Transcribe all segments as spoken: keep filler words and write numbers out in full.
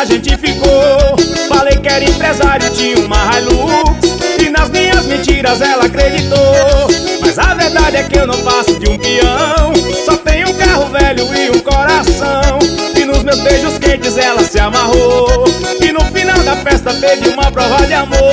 a gente ficou. Falei que era empresário, tinha uma Hilux, e nas minhas mentiras ela acreditou. Mas a verdade é que eu não passo de um peão, só tenho um carro velho e um coração. E nos meus beijos quentes ela se amarrou, e no final da festa pedi uma prova de amor.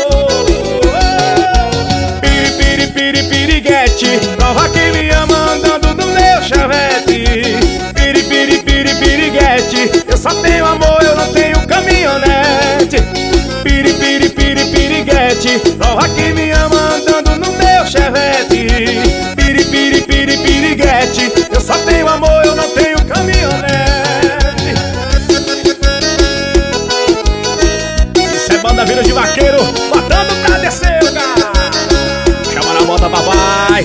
Piri, piri, piri, piriguete, prova que me ama andando no meu chevette. Piri, piri, piri, piriguete, eu só tenho amor, eu não tenho caminhonete. Piri, piri, piri, piriguete, prova que me ama andando no meu chevette. Piri, piri, piri, piriguete, eu só tenho amor, eu não tenho caminhonete. Isso é banda Vida de Vaqueiro, botando pra descer, cara. Chama na moda, papai.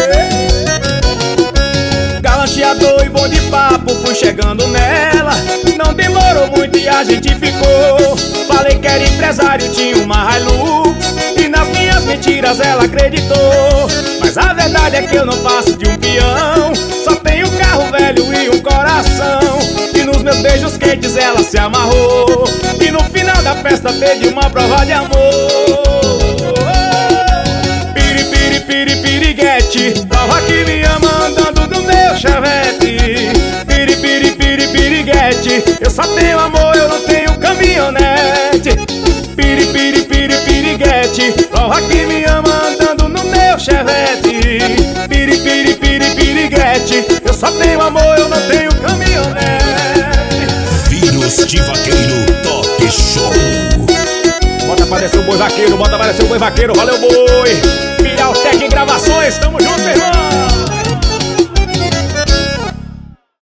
Galanteador e bom de papo, fui chegando nela. Não demorou muito e a gente ficou. Falei que era empresário, tinha uma Hilux, e nas minhas mentiras ela acreditou. Mas a verdade é que eu não passo de um peão, só tenho um carro velho e um coração. E nos meus beijos quentes ela se amarrou, e no final da festa pedi uma prova de amor. Piri, piri, piri, piriguete, prova que me ama andando no meu chevette. Piri, piri, piri, piriguete, eu só tenho amor, eu não tenho caminhonete. Piri, piri, piri, piriguete, prova que me ama andando no meu chevette. Piri, piri, piri, piriguete, eu só tenho amor, eu não tenho caminhonete. Vírus de Vaqueiro Top Show. Bota pra descer o boi vaqueiro, bota pra descer o boi vaqueiro, valeu boi. Piraltec em gravações, tamo junto, meu irmão.